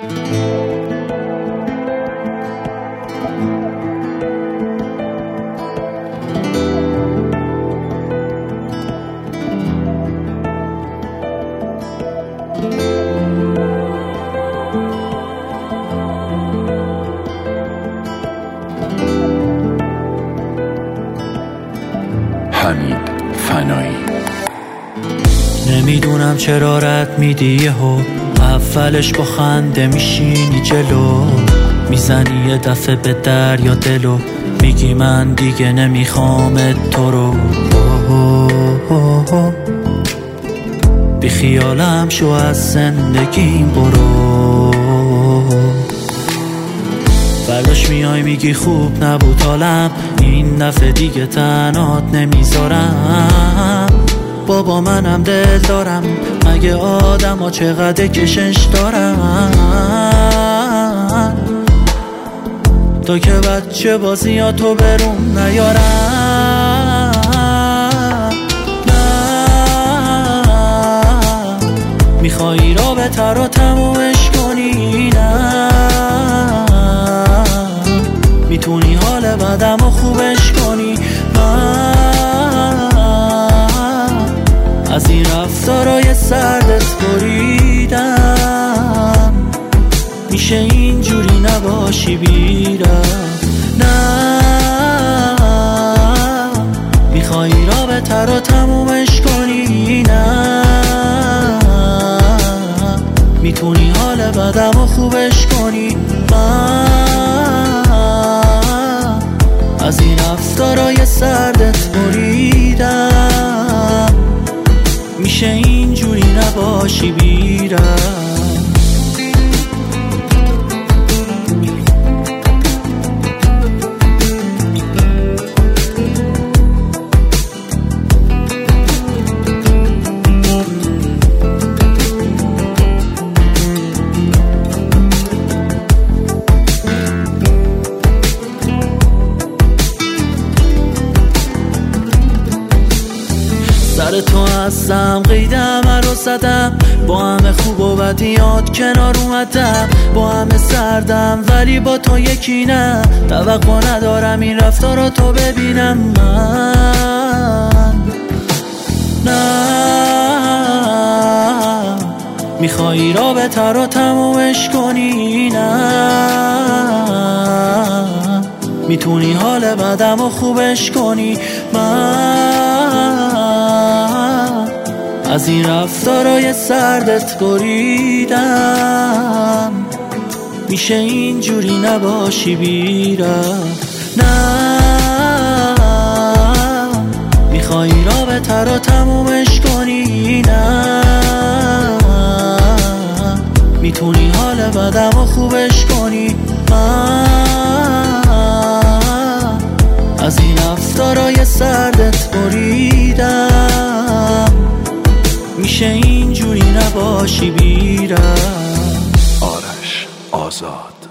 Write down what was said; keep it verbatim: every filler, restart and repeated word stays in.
حمید فنایی. نمیدونم چرا رد میدی یهو، اولش با خنده میشینی جلو، میزنی یه دفعه به دریا دلو، میگی من دیگه نمیخوام تو رو. بی خیالم شو از زندگیم برو، برداشت میای میگی خوب نبود حالم، این دفعه دیگه تنهات نمیذارم. بابا منم دل دارم، مگه آدم ها چقدر کشش دارن، تا که بچه بازی ها تو برون نیارم. نه میخوایی رابطه رو تمومش کنی، نه میتونی حال بعدم رو خوبش کنی. من از این رفتارای سردت بریدم، میشه اینجوری نباشی بیرم. نه میخوایی رابطه رو تمومش کنی، نه میتونی حال بعدم رو خوبش کنی. من از این رفتارای سردت بریدم، میشه اینجوری نباشی بیرم. سر تو هستم قیدم رو زدم، با همه خوب و بدیات کنار اومدم، با همه سردم ولی با تو یکی نه، توقع ندارم این رفتار تو ببینم. من نه میخوایی رابطه رو تمومش کنی، نه میتونی حال بعدم رو خوبش کنی. من از این رفتارای سردت بریدم، میشه اینجوری نباشی بیرم. نه میخوایی رابطه رو تمومش کنی، نه میتونی حال بعدم رو خوبش کنی. من از این رفتارای سردت بریدم، میشه اینجوری نباشی بیرم. آرش آزاد.